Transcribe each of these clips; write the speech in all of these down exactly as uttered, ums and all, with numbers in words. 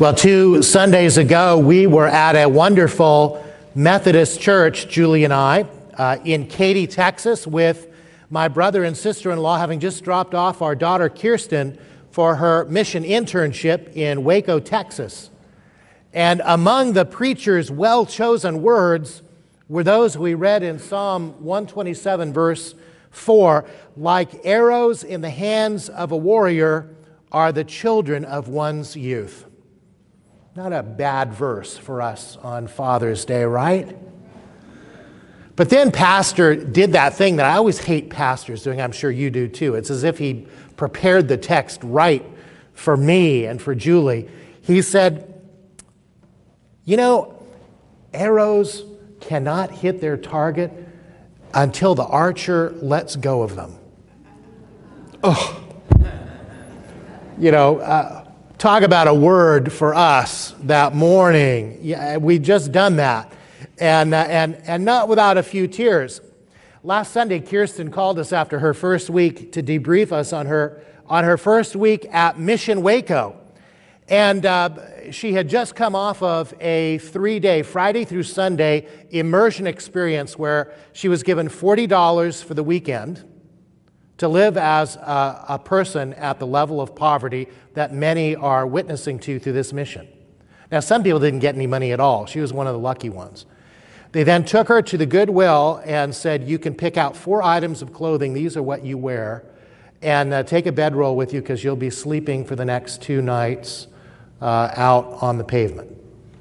Well, two Sundays ago, we were at a wonderful Methodist church, Julie and I, uh, in Katy, Texas, with my brother and sister-in-law having just dropped off our daughter, Kirsten, for her mission internship in Waco, Texas. And among the preacher's well-chosen words were those we read in Psalm one twenty-seven, verse four, "Like arrows in the hands of a warrior are the children of one's youth." Not a bad verse for us on Father's Day, right? But then Pastor did that thing that I always hate pastors doing. I'm sure you do too. It's as if he prepared the text right for me and for Julie. He said, you know, arrows cannot hit their target until the archer lets go of them. Oh, you know, uh, talk about a word for us that morning. Yeah, we just done that, and uh, and and not without a few tears. Last Sunday, Kirsten called us after her first week to debrief us on her on her first week at Mission Waco, and uh, she had just come off of a three-day, Friday through Sunday immersion experience where she was given forty dollars for the weekend to live as a, a person at the level of poverty that many are witnessing to through this mission. Now, some people didn't get any money at all. She was one of the lucky ones. They then took her to the Goodwill and said, you can pick out four items of clothing. These are what you wear. And uh, take a bedroll with you because you'll be sleeping for the next two nights uh, out on the pavement.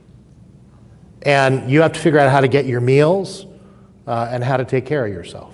And you have to figure out how to get your meals uh, and how to take care of yourself.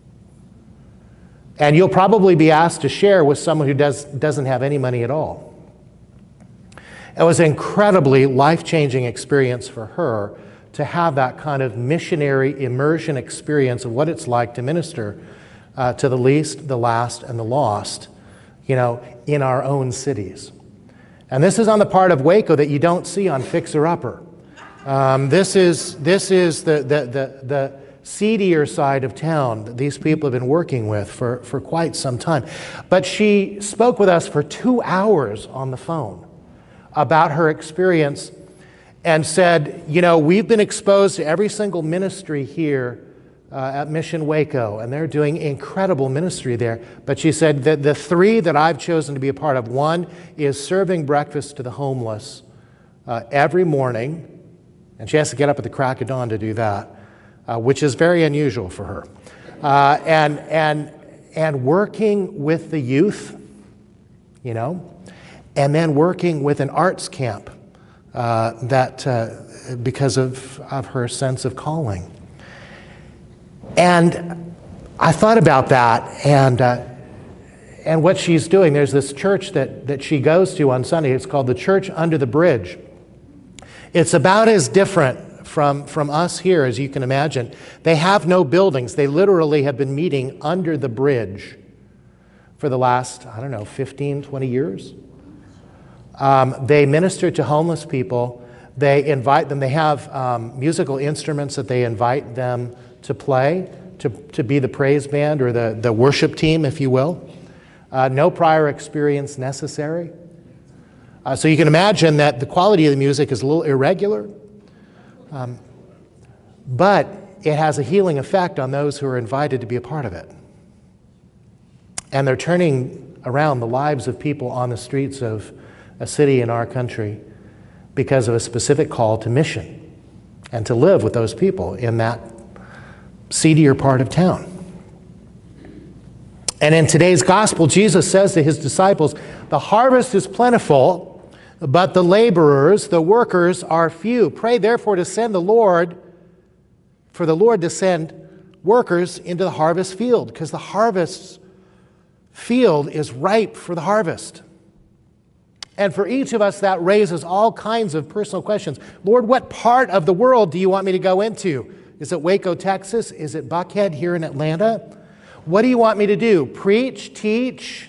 And you'll probably be asked to share with someone who does, doesn't have any money at all. It was an incredibly life-changing experience for her to have that kind of missionary immersion experience of what it's like to minister uh, to the least, the last, and the lost, you know, in our own cities. And this is on the part of Waco that you don't see on Fixer Upper. Um, this is this is the the the, the seedier side of town that these people have been working with for, for quite some time. But she spoke with us for two hours on the phone about her experience and said, you know, we've been exposed to every single ministry here uh, at Mission Waco, and they're doing incredible ministry there. But she said that the three that I've chosen to be a part of, one is serving breakfast to the homeless uh, every morning, and she has to get up at the crack of dawn to do that. Uh, which is very unusual for her, uh, and and and working with the youth, you know, and then working with an arts camp uh, that uh, because of of her sense of calling. And I thought about that, and uh, and what she's doing. There's this church that that she goes to on Sunday. It's called the Church Under the Bridge. It's about as different From, from us here, as you can imagine. They have no buildings. They literally have been meeting under the bridge for the last, I don't know, fifteen, twenty years. Um, they minister to homeless people. They invite them. They have um, musical instruments that they invite them to play, to, to be the praise band or the, the worship team, if you will. Uh, no prior experience necessary. Uh, so you can imagine that the quality of the music is a little irregular. Um, but it has a healing effect on those who are invited to be a part of it. And they're turning around the lives of people on the streets of a city in our country because of a specific call to mission and to live with those people in that seedier part of town. And in today's gospel, Jesus says to his disciples, the harvest is plentiful, but the laborers, the workers, are few. Pray therefore to send the Lord, for the Lord to send workers into the harvest field, because the harvest field is ripe for the harvest. And for each of us, that raises all kinds of personal questions. Lord, what part of the world do you want me to go into? Is it Waco, Texas? Is it Buckhead here in Atlanta? What do you want me to do? Preach, teach,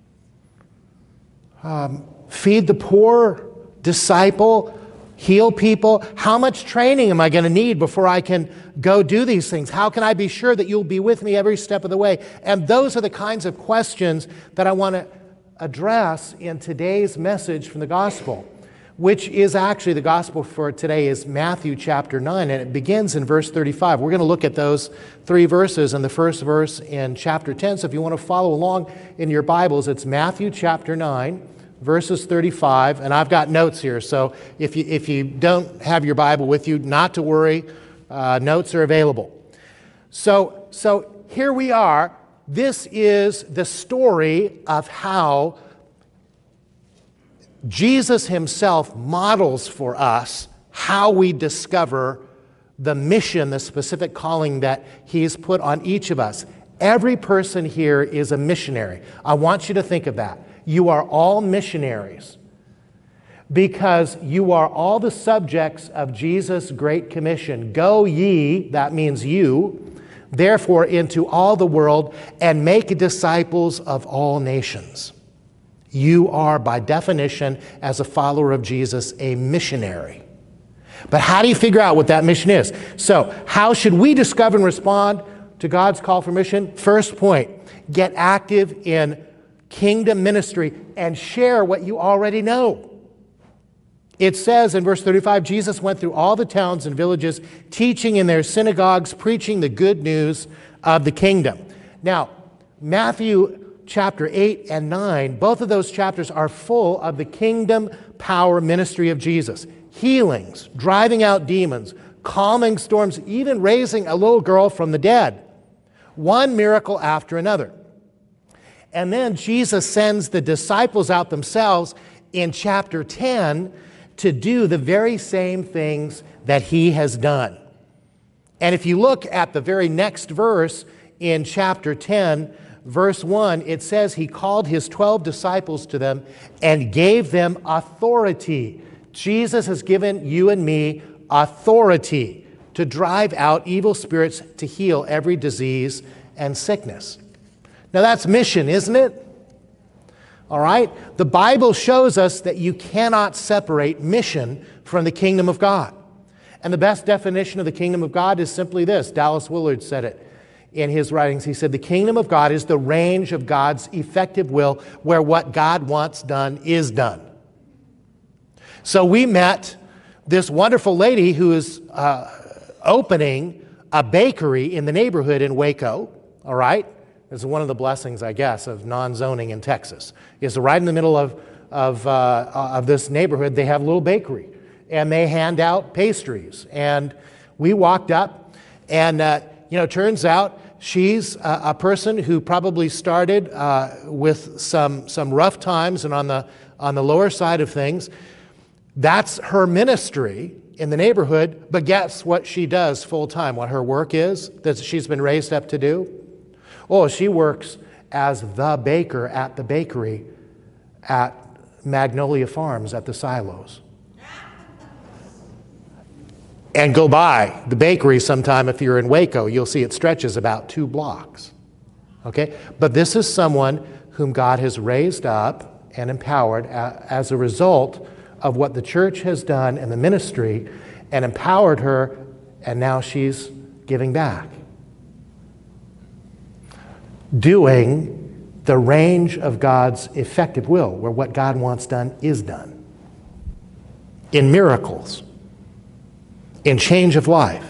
um, feed the poor, disciple, heal people? How much training am I going to need before I can go do these things? How can I be sure that you'll be with me every step of the way? And those are the kinds of questions that I want to address in today's message from the gospel. which is actually the gospel for today is Matthew chapter nine, and it begins in verse thirty-five. We're going to look at those three verses and the first verse in chapter ten. So if you want to follow along in your Bibles, it's Matthew chapter nine, verses thirty-five, and I've got notes here. So if you, if you don't have your Bible with you, not to worry, uh, notes are available. So, so here we are. This is the story of how Jesus himself models for us how we discover the mission, the specific calling that he's put on each of us. Every person here is a missionary. I want you to think of that. You are all missionaries because you are all the subjects of Jesus' Great Commission. Go ye, that means you, therefore into all the world and make disciples of all nations. You are, by definition, as a follower of Jesus, a missionary. But how do you figure out what that mission is? So, how should we discover and respond to God's call for mission? First point, get active in kingdom ministry and share what you already know. It says in verse thirty-five, Jesus went through all the towns and villages, teaching in their synagogues, preaching the good news of the kingdom. Now, Matthew chapter eight and nine, both of those chapters are full of the kingdom power ministry of Jesus. Healings, driving out demons, calming storms, even raising a little girl from the dead. One miracle after another. And then Jesus sends the disciples out themselves in chapter ten to do the very same things that he has done. And if you look at the very next verse in chapter ten, verse one, it says he called his twelve disciples to them and gave them authority. Jesus has given you and me authority to drive out evil spirits, to heal every disease and sickness. Now that's mission, isn't it? All right? The Bible shows us that you cannot separate mission from the kingdom of God. And the best definition of the kingdom of God is simply this. Dallas Willard said it in his writings. He said, the kingdom of God is the range of God's effective will where what God wants done is done. So we met this wonderful lady who is uh, opening a bakery in the neighborhood in Waco, all right? It's one of the blessings, I guess, of non-zoning in Texas, is right in the middle of, of, uh, of this neighborhood, they have a little bakery, and they hand out pastries. And we walked up, and uh, you know, turns out she's a, a person who probably started uh, with some, some rough times and on the, on the lower side of things. That's her ministry in the neighborhood, but guess what she does full time, what her work is that she's been raised up to do? Oh, she works as the baker at the bakery at Magnolia Farms at the silos. And go by the bakery sometime if you're in Waco, you'll see it stretches about two blocks. Okay? But this is someone whom God has raised up and empowered as a result of what the church has done in the ministry and empowered her, and now she's giving back. Doing the range of God's effective will, where what God wants done is done. In miracles. In change of life.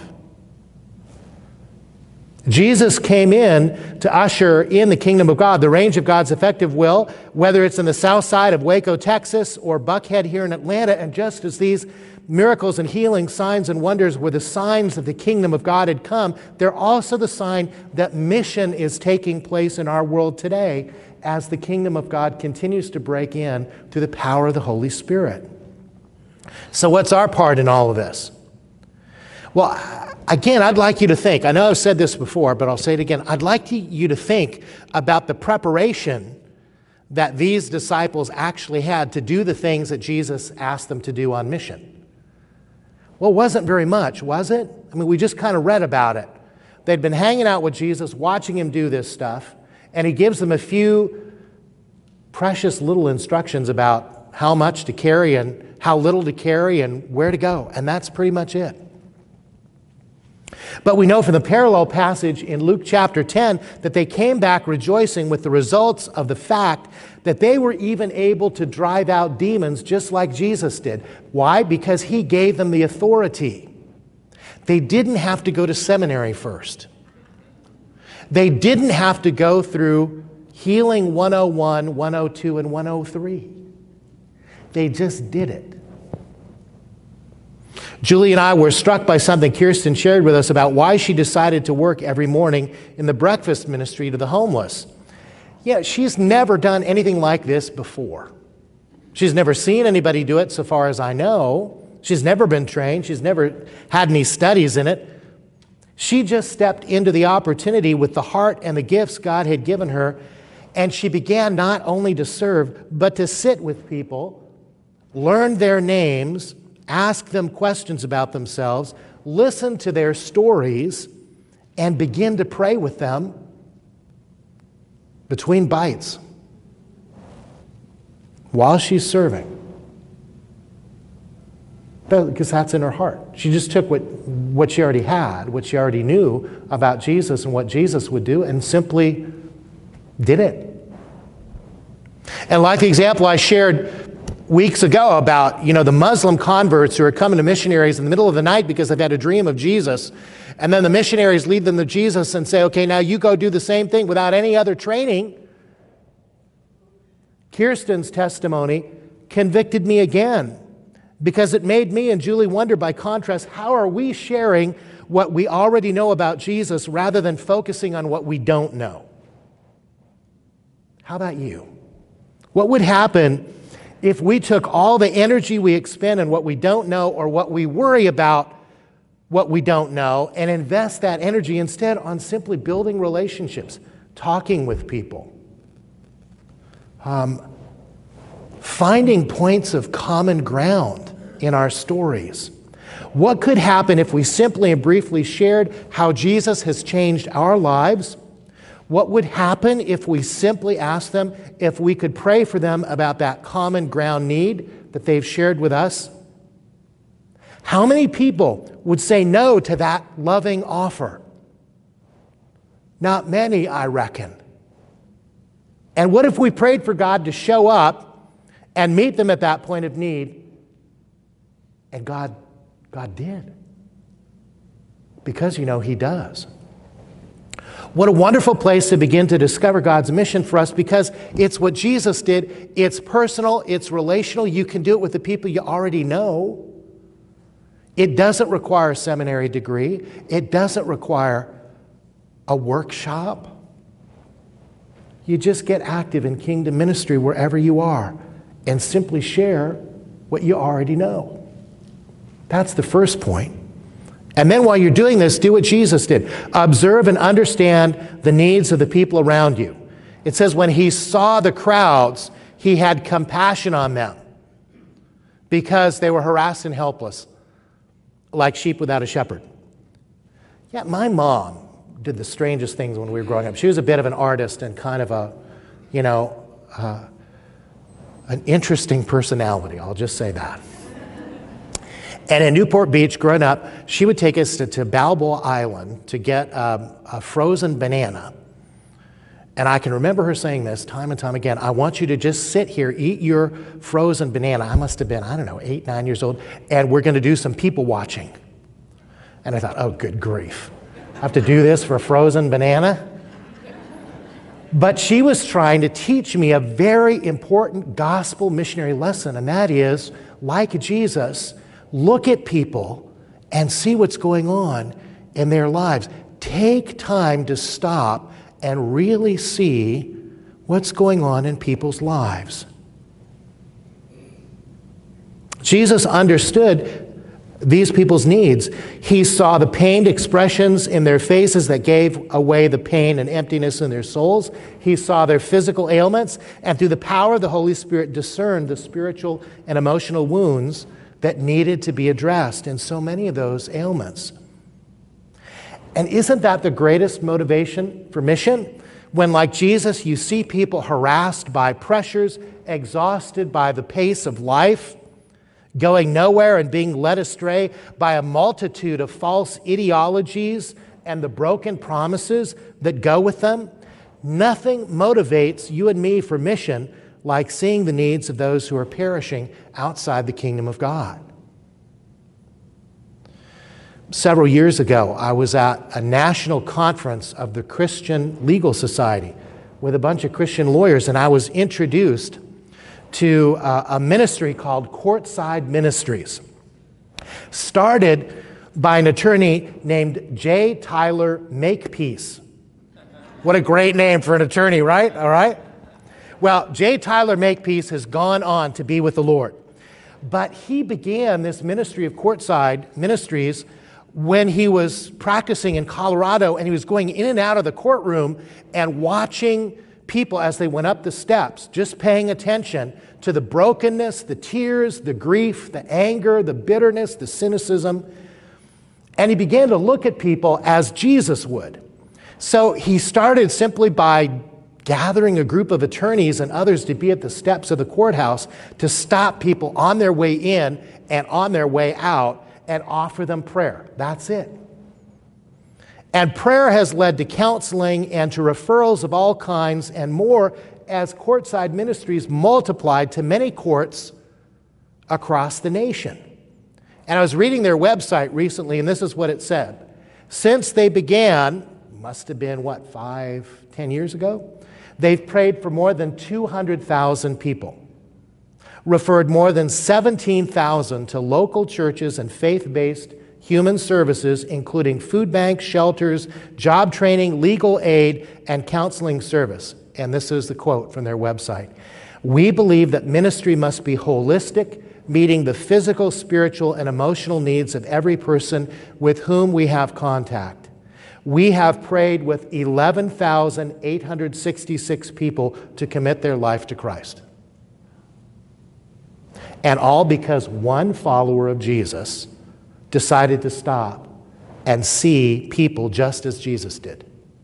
Jesus came in to usher in the kingdom of God, the range of God's effective will, whether it's in the south side of Waco, Texas, or Buckhead here in Atlanta. And just as these miracles and healing signs and wonders were the signs that the kingdom of God had come, they're also the sign that mission is taking place in our world today as the kingdom of God continues to break in through the power of the Holy Spirit. So what's our part in all of this? Well, again, I'd like you to think, I know I've said this before, but I'll say it again. I'd like you to think about the preparation that these disciples actually had to do the things that Jesus asked them to do on mission. Well, it wasn't very much, was it? I mean, we just kind of read about it. They'd been hanging out with Jesus, watching him do this stuff, and he gives them a few precious little instructions about how much to carry and how little to carry and where to go, and that's pretty much it. But we know from the parallel passage in Luke chapter ten that they came back rejoicing with the results of the fact that they were even able to drive out demons just like Jesus did. Why? Because he gave them the authority. They didn't have to go to seminary first. They didn't have to go through Healing one oh one, one oh two, and one oh three. They just did it. Julie and I were struck by something Kirsten shared with us about why she decided to work every morning in the breakfast ministry to the homeless. Yeah, she's never done anything like this before. She's never seen anybody do it, so far as I know. She's never been trained. She's never had any studies in it. She just stepped into the opportunity with the heart and the gifts God had given her, and she began not only to serve, but to sit with people, learn their names, ask them questions about themselves, listen to their stories, and begin to pray with them between bites while she's serving. Because that's in her heart. She just took what, what she already had, what she already knew about Jesus and what Jesus would do, and simply did it. And like the example I shared weeks ago about, you know, the Muslim converts who are coming to missionaries in the middle of the night because they've had a dream of Jesus, and then the missionaries lead them to Jesus and say, okay, now you go do the same thing without any other training. Kirsten's testimony convicted me again, because it made me and Julie wonder, by contrast, how are we sharing what we already know about Jesus rather than focusing on what we don't know? How about you? What would happen if we took all the energy we expend on what we don't know or what we worry about what we don't know and invest that energy instead on simply building relationships, talking with people, um, finding points of common ground in our stories? What could happen if we simply and briefly shared how Jesus has changed our lives? What would happen if we simply asked them if we could pray for them about that common ground need that they've shared with us? How many people would say no to that loving offer? Not many, I reckon. And what if we prayed for God to show up and meet them at that point of need? And God, God did. Because, you know, He does. What a wonderful place to begin to discover God's mission for us, because it's what Jesus did. It's personal, it's relational. You can do it with the people you already know. It doesn't require a seminary degree. It doesn't require a workshop. You just get active in kingdom ministry wherever you are and simply share what you already know. That's the first point. And then while you're doing this, do what Jesus did. Observe and understand the needs of the people around you. It says when He saw the crowds, He had compassion on them because they were harassed and helpless, like sheep without a shepherd. Yeah, my mom did the strangest things when we were growing up. She was a bit of an artist and kind of a, you know, uh, an interesting personality. I'll just say that. And in Newport Beach, growing up, she would take us to, to Balboa Island to get um, a frozen banana. And I can remember her saying this time and time again, I want you to just sit here, eat your frozen banana. I must have been, I don't know, eight, nine years old, and we're going to do some people watching. And I thought, oh, good grief. I have to do this for a frozen banana? But she was trying to teach me a very important gospel missionary lesson, and that is, like Jesus, look at people and see what's going on in their lives. Take time to stop and really see what's going on in people's lives. Jesus understood these people's needs. He saw the pained expressions in their faces that gave away the pain and emptiness in their souls. He saw their physical ailments, and through the power of the Holy Spirit discerned the spiritual and emotional wounds that needed to be addressed in so many of those ailments. And isn't that the greatest motivation for mission? When, like Jesus, you see people harassed by pressures, exhausted by the pace of life, going nowhere and being led astray by a multitude of false ideologies and the broken promises that go with them. Nothing motivates you and me for mission like seeing the needs of those who are perishing outside the kingdom of God. Several years ago, I was at a national conference of the Christian Legal Society with a bunch of Christian lawyers, and I was introduced to uh, a ministry called Courtside Ministries, started by an attorney named J. Tyler Makepeace. What a great name for an attorney, right? All right. Well, J. Tyler Makepeace has gone on to be with the Lord. But he began this ministry of Courtside Ministries when he was practicing in Colorado, and he was going in and out of the courtroom and watching people as they went up the steps, just paying attention to the brokenness, the tears, the grief, the anger, the bitterness, the cynicism. And he began to look at people as Jesus would. So he started simply by gathering a group of attorneys and others to be at the steps of the courthouse to stop people on their way in and on their way out and offer them prayer. That's it. And prayer has led to counseling and to referrals of all kinds and more as Courtside Ministries multiplied to many courts across the nation. And I was reading their website recently, and this is what it said. Since they began, must have been, what, five, ten years ago? They've prayed for more than two hundred thousand people, referred more than seventeen thousand to local churches and faith-based human services, including food banks, shelters, job training, legal aid, and counseling service. And this is the quote from their website. We believe that ministry must be holistic, meeting the physical, spiritual, and emotional needs of every person with whom we have contact. We have prayed with eleven thousand eight hundred sixty-six people to commit their life to Christ. And all because one follower of Jesus decided to stop and see people just as Jesus did.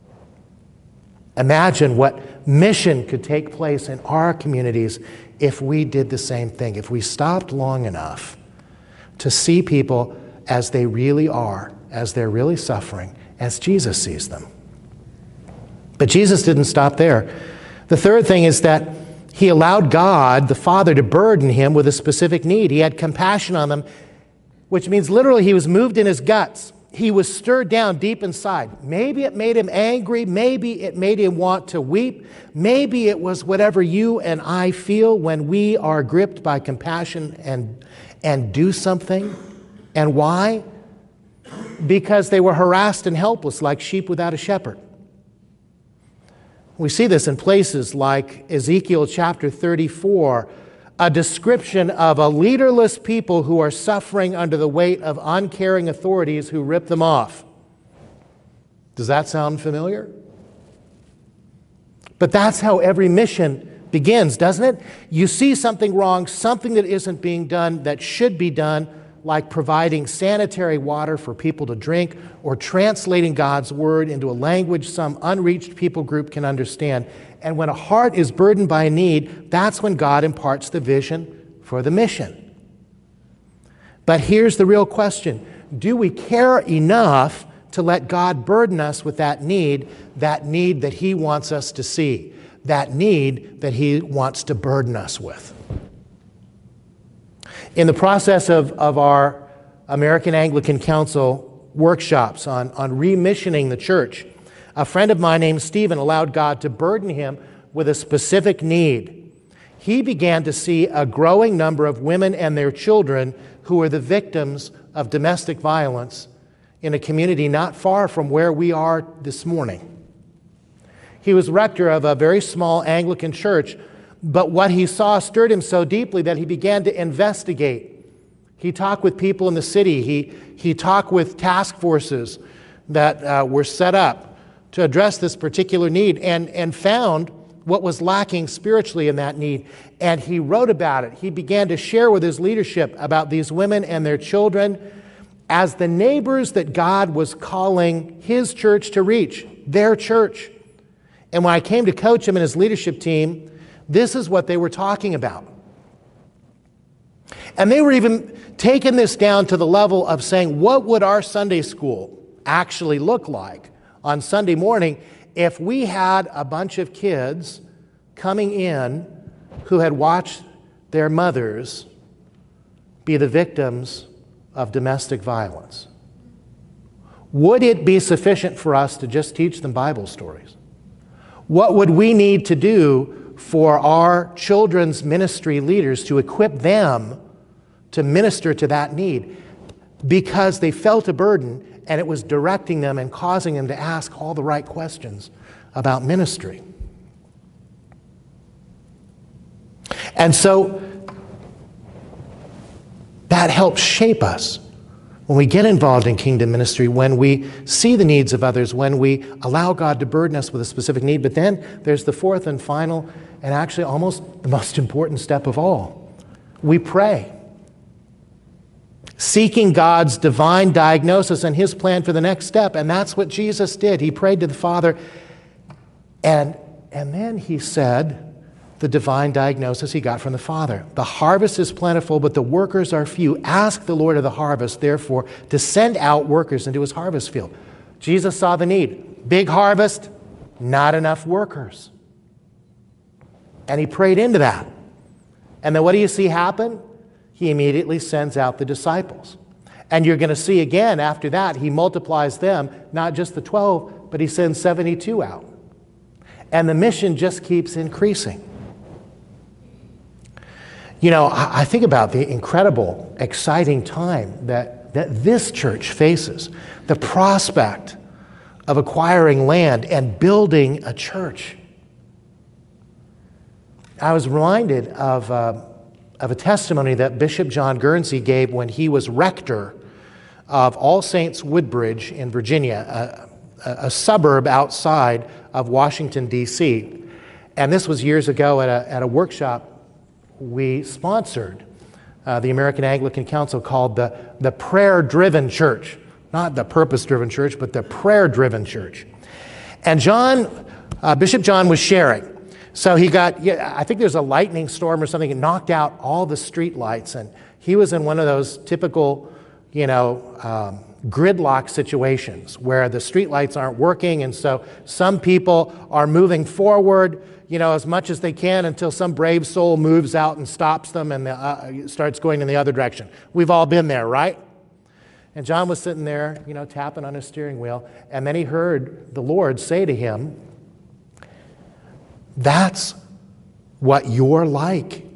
Imagine what mission could take place in our communities if we did the same thing, if we stopped long enough to see people as they really are, as they're really suffering, as Jesus sees them. But Jesus didn't stop there. The third thing is that he allowed God, the Father, to burden him with a specific need. He had compassion on them, which means literally he was moved in his guts. He was stirred down deep inside. Maybe it made him angry. Maybe it made him want to weep. Maybe it was whatever you and I feel when we are gripped by compassion and, and do something. And why? Because they were harassed and helpless like sheep without a shepherd. We see this in places like Ezekiel chapter thirty-four, a description of a leaderless people who are suffering under the weight of uncaring authorities who rip them off. Does that sound familiar? But that's how every mission begins, doesn't it? You see something wrong, something that isn't being done that should be done, like providing sanitary water for people to drink or translating God's word into a language some unreached people group can understand. And when a heart is burdened by a need, that's when God imparts the vision for the mission. But here's the real question. Do we care enough to let God burden us with that need, that need that he wants us to see, that need that he wants to burden us with? In the process of, of our American Anglican Council workshops on, on remissioning the church, a friend of mine named Stephen allowed God to burden him with a specific need. He began to see a growing number of women and their children who were the victims of domestic violence in a community not far from where we are this morning. He was rector of a very small Anglican church, but what he saw stirred him so deeply that he began to investigate. He talked with people in the city. He, he talked with task forces that uh, were set up to address this particular need and, and found what was lacking spiritually in that need. And he wrote about it. He began to share with his leadership about these women and their children as the neighbors that God was calling his church to reach, their church. And when I came to coach him and his leadership team, this is what they were talking about. And they were even taking this down to the level of saying, what would our Sunday school actually look like on Sunday morning if we had a bunch of kids coming in who had watched their mothers be the victims of domestic violence? Would it be sufficient for us to just teach them Bible stories? What would we need to do for our children's ministry leaders to equip them to minister to that need? Because they felt a burden, and it was directing them and causing them to ask all the right questions about ministry. And so that helps shape us when we get involved in kingdom ministry, when we see the needs of others, when we allow God to burden us with a specific need. But then there's the fourth and final, and actually almost the most important step of all. We pray, seeking God's divine diagnosis and his plan for the next step. And that's what Jesus did. He prayed to the Father, and, and then he said the divine diagnosis he got from the Father. The harvest is plentiful, but the workers are few. Ask the Lord of the harvest, therefore, to send out workers into his harvest field. Jesus saw the need. Big harvest, not enough workers. And he prayed into that. And then what do you see happen? He immediately sends out the disciples. And you're going to see again after that, he multiplies them, not just the twelve, but he sends seventy-two out. And the mission just keeps increasing. You know, I think about the incredible, exciting time that, that this church faces. The prospect of acquiring land and building a church. I was reminded of, uh, of a testimony that Bishop John Guernsey gave when he was rector of All Saints Woodbridge in Virginia, a, a, a suburb outside of Washington, D C And this was years ago at a, at a workshop we sponsored, uh, the American Anglican Council, called the, the Prayer-Driven Church. Not the Purpose-Driven Church, but the Prayer-Driven Church. And John, uh, Bishop John was sharing. So he got, yeah, I think there's a lightning storm or something, it knocked out all the street lights. And he was in one of those typical, you know, um, gridlock situations where the street lights aren't working. And so some people are moving forward, you know, as much as they can until some brave soul moves out and stops them and the, uh, starts going in the other direction. We've all been there, right? And John was sitting there, you know, tapping on his steering wheel, and then he heard the Lord say to him, "That's what you're like.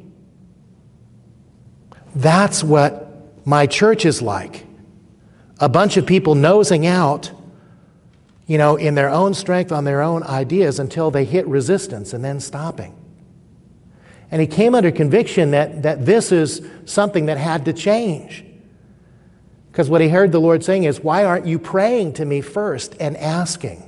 That's what my church is like. A bunch of people nosing out, you know, in their own strength, on their own ideas until they hit resistance and then stopping." And he came under conviction that, that this is something that had to change. Because what he heard the Lord saying is, why aren't you praying to me first and asking?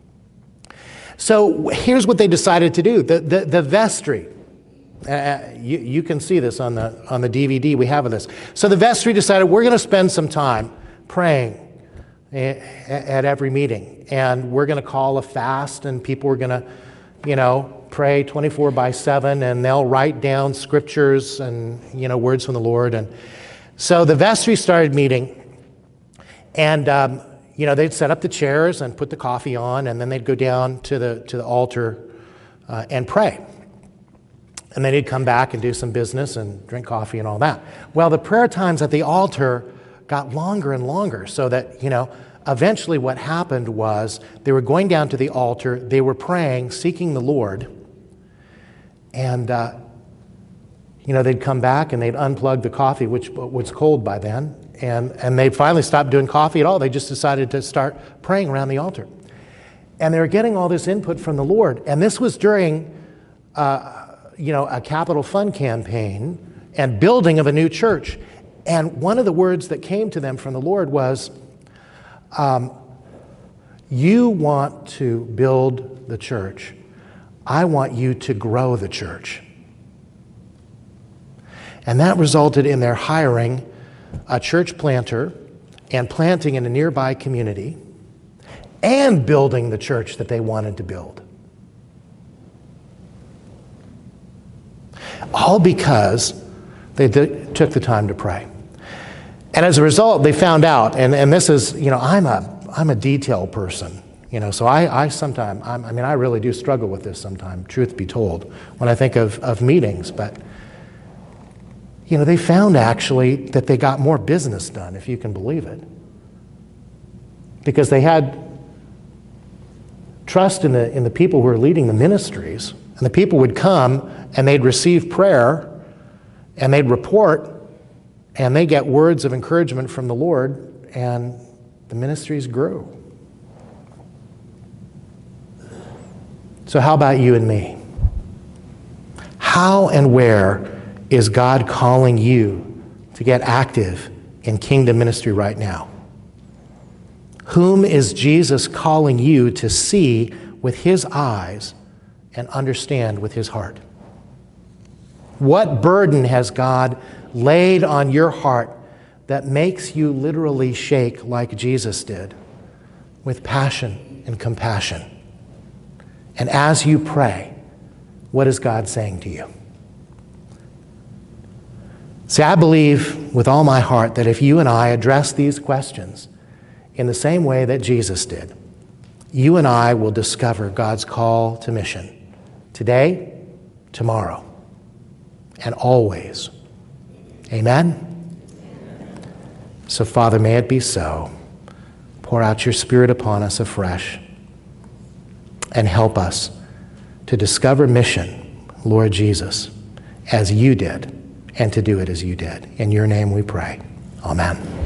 So here's what they decided to do. The, the, the vestry, uh, you, you can see this on the, on the D V D we have of this. So the vestry decided, we're going to spend some time praying at every meeting, and we're going to call a fast, and people are going to, you know, pray twenty-four by seven, and they'll write down scriptures and, you know, words from the Lord. And so the vestry started meeting, and um, you know, they'd set up the chairs and put the coffee on, and then they'd go down to the to the altar uh, and pray. And then he'd come back and do some business and drink coffee and all that. Well, the prayer times at the altar got longer and longer, so that, you know, eventually what happened was they were going down to the altar, they were praying, seeking the Lord, and, uh, you know, they'd come back and they'd unplug the coffee, which was cold by then, and, and they finally stopped doing coffee at all. They just decided to start praying around the altar. And they were getting all this input from the Lord, and this was during, uh, you know, a capital fund campaign and building of a new church. And one of the words that came to them from the Lord was, um, you want to build the church. I want you to grow the church. And that resulted in their hiring a church planter and planting in a nearby community and building the church that they wanted to build. All because They did, took the time to pray. And as a result, they found out, and, and this is, you know, I'm a, I'm a detail person, you know, so I, I sometimes, I mean, I really do struggle with this sometimes, truth be told, when I think of, of meetings. But, you know, they found actually that they got more business done, if you can believe it. Because they had trust in the, in the people who were leading the ministries, and the people would come and they'd receive prayer and they'd report and they get words of encouragement from the Lord, and the ministries grew. So how about you and me? How and where is God calling you to get active in kingdom ministry right now? Whom is Jesus calling you to see with his eyes and understand with his heart? What burden has God laid on your heart that makes you literally shake like Jesus did, with passion and compassion? And as you pray, what is God saying to you? See, I believe with all my heart that if you and I address these questions in the same way that Jesus did, you and I will discover God's call to mission today, tomorrow, and always. Amen? So, Father, may it be so. Pour out your Spirit upon us afresh and help us to discover mission, Lord Jesus, as you did, and to do it as you did. In your name we pray. Amen.